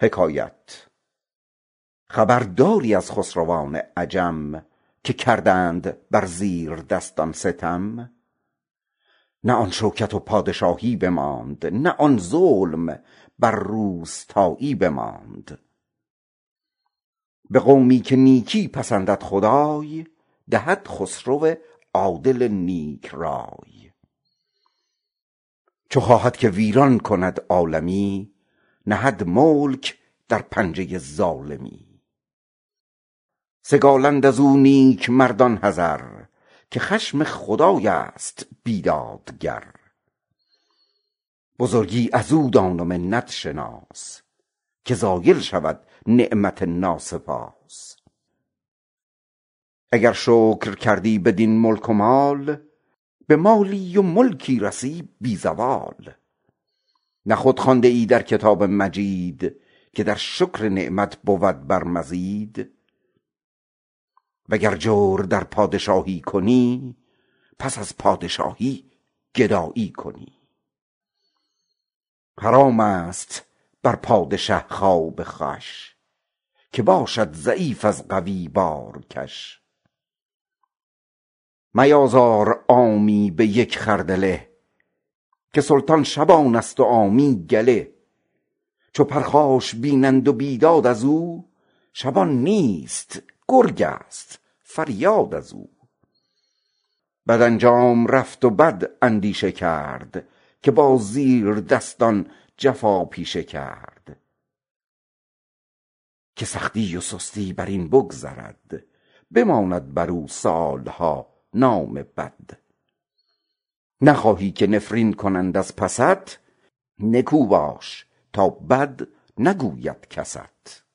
حکایت. خبرداری از خسروان عجم، که کردند بر زیر دستان ستم. نه آن شوکت و پادشاهی بماند، نه آن ظلم بر روستایی بماند. به قومی که نیکی پسندد خدای، دهد خسرو عادل نیک رای. چو خواهد که ویران کند عالمی، نهد ملک در پنجه ظالمی. سگالند از او نیک مردان حذر، که خشم خدای است بیدادگر. بزرگی از او دان و منت شناس، که زایل شود نعمت ناسپاس. اگر شکر کردی بدین ملک و مال، به مالی و ملکی رسی بی زوال. نه خود خوانده ای در کتاب مجید، که در شکر نعمت بود بر مزید. وگر جور در پادشاهی کنی، پس از پادشاهی گدایی کنی. حرام است بر پادشه خواب خوش، که باشد ضعیف از قوی بارکش. میازار عامی به یک خردله، که سلطان شبان است و عامی گله. چو پرخاش بینند و بیداد از او، شبان نیست گرگ است فریاد از او. بد انجام رفت و بد اندیشه کرد، که با زیر دستان جفا پیشه کرد. که سختی و سستی بر این بگذرد، بماند بر او سالها نام بد. نخواهی که نفرین کنند از پست، نکو باش تا بد نگوید کست.